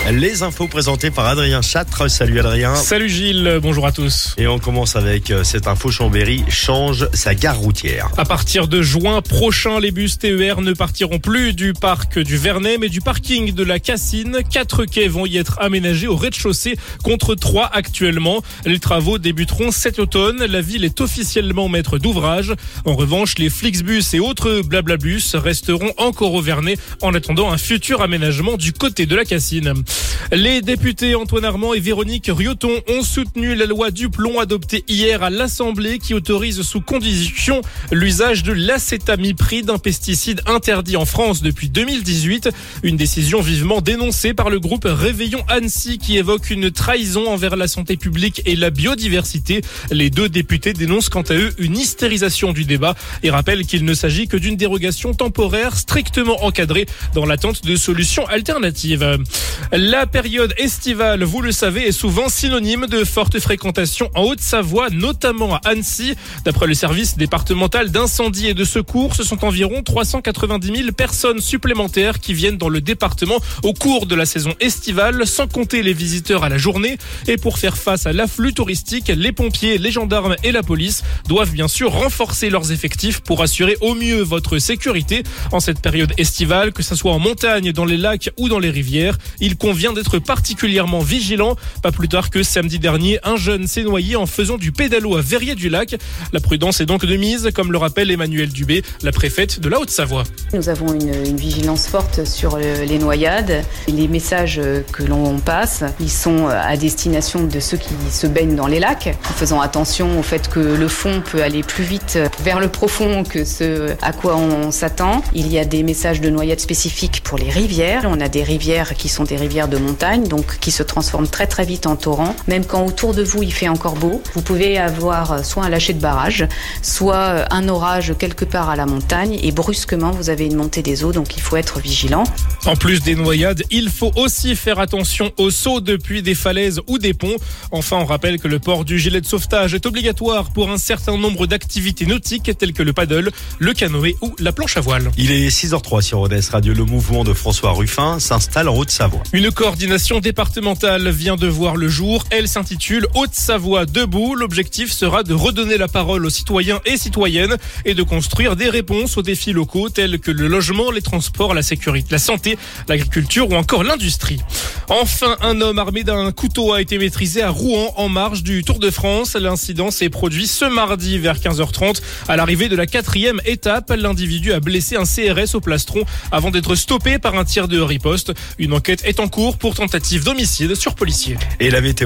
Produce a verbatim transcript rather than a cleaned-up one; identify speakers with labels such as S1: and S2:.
S1: Les infos présentées par Adrien Châtre. Salut Adrien.
S2: Salut Gilles, bonjour à tous.
S1: Et on commence avec cette info. Chambéry change sa gare routière.
S2: À partir de juin prochain, les bus T E R ne partiront plus du parc du Vernet, mais du parking de la Cassine. Quatre quais vont y être aménagés au rez-de-chaussée contre trois actuellement. Les travaux débuteront cet automne. La ville est officiellement maître d'ouvrage. En revanche, les Flixbus et autres Blablabus resteront encore au Vernet en attendant un futur aménagement du côté de la Cassine. Les députés Antoine Armand et Véronique Rioton ont soutenu la loi Duplon adoptée hier à l'Assemblée qui autorise sous condition l'usage de l'acétamipride, un pesticide interdit en France depuis deux mille dix-huit. Une décision vivement dénoncée par le groupe Réveillon Annecy qui évoque une trahison envers la santé publique et la biodiversité. Les deux députés dénoncent quant à eux une hystérisation du débat et rappellent qu'il ne s'agit que d'une dérogation temporaire strictement encadrée dans l'attente de solutions alternatives. La période estivale, vous le savez, est souvent synonyme de forte fréquentation en Haute-Savoie, notamment à Annecy. D'après le service départemental d'incendie et de secours, ce sont environ trois cent quatre-vingt-dix mille personnes supplémentaires qui viennent dans le département au cours de la saison estivale, sans compter les visiteurs à la journée. Et pour faire face à l'afflux touristique, les pompiers, les gendarmes et la police doivent bien sûr renforcer leurs effectifs pour assurer au mieux votre sécurité en cette période estivale, que ce soit en montagne, dans les lacs ou dans les rivières. Il convient d'être particulièrement vigilant. Pas plus tard que samedi dernier, un jeune s'est noyé en faisant du pédalo à Verrier-du-Lac. La prudence est donc de mise, comme le rappelle Emmanuelle Dubé, la préfète de la Haute-Savoie.
S3: Nous avons une, une vigilance forte sur les noyades. Les messages que l'on passe, ils sont à destination de ceux qui se baignent dans les lacs, en faisant attention au fait que le fond peut aller plus vite vers le profond que ce à quoi on s'attend. Il y a des messages de noyades spécifiques pour les rivières. On a des rivières qui sont des rivières de montagne, donc qui se transforment très très vite en torrents. Même quand autour de vous il fait encore beau, vous pouvez avoir soit un lâcher de barrage, soit un orage quelque part à la montagne et brusquement vous avez une montée des eaux, donc il faut être vigilant.
S2: En plus des noyades, il faut aussi faire attention aux sauts depuis des falaises ou des ponts. Enfin, on rappelle que le port du gilet de sauvetage est obligatoire pour un certain nombre d'activités nautiques telles que le paddle, le canoë ou la planche à voile.
S1: Il est six heures zéro trois sur Rodez Radio. Le mouvement de François Ruffin s'installe en Haute-Savoie.
S2: Une coordination départementale vient de voir le jour. Elle s'intitule Haute-Savoie debout. L'objectif sera de redonner la parole aux citoyens et citoyennes et de construire des réponses aux défis locaux tels que le logement, les transports, la sécurité, la santé, l'agriculture ou encore l'industrie. Enfin, un homme armé d'un couteau a été maîtrisé à Rouen en marge du Tour de France. L'incident s'est produit ce mardi vers quinze heures trente. À l'arrivée de la quatrième étape, l'individu a blessé un C R S au plastron avant d'être stoppé par un tir de riposte. Une enquête est en cours pour tentative d'homicide sur policier.
S1: Et la météo.